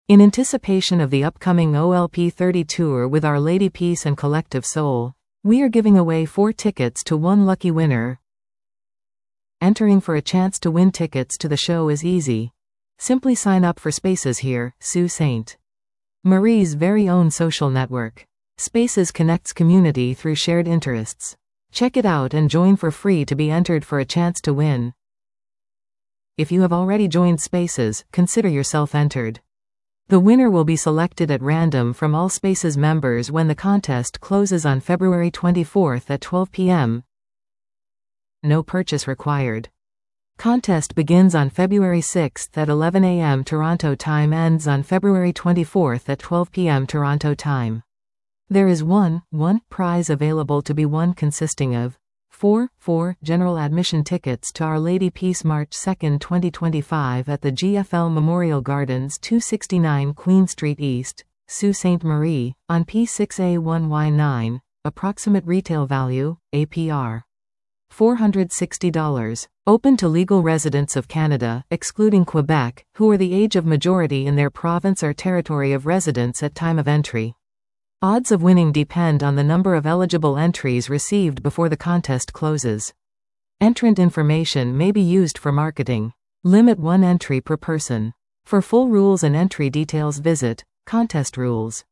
In anticipation of the upcoming OLP 30 tour with Our Lady Peace and Collective Soul, we are giving away 4 tickets to one lucky winner. Entering for a chance to win tickets to the show is easy. Simply sign up for Spaces here, Sault Ste. Marie's very own social network. Spaces connects community through shared interests. Check it out and join for free to be entered for a chance to win. If you have already joined Spaces, consider yourself entered. The winner will be selected at random from all Spaces members when the contest closes on February 24th at 12 p.m. No purchase required. Contest begins on February 6th at 11 a.m. Toronto time, ends on February 24th at 12 p.m. Toronto time. There is one prize available to be won, consisting of 4 general admission tickets to Our Lady Peace March 2, 2025 at the GFL Memorial Gardens, 269 Queen Street East, Sault Ste. Marie, on P6A1Y9, approximate retail value, APR. $460. Open to legal residents of Canada, excluding Quebec, who are the age of majority in their province or territory of residence at time of entry. Odds of winning depend on the number of eligible entries received before the contest closes. Entrant information may be used for marketing. Limit 1 entry per person. For full rules and entry details visit Contest Rules.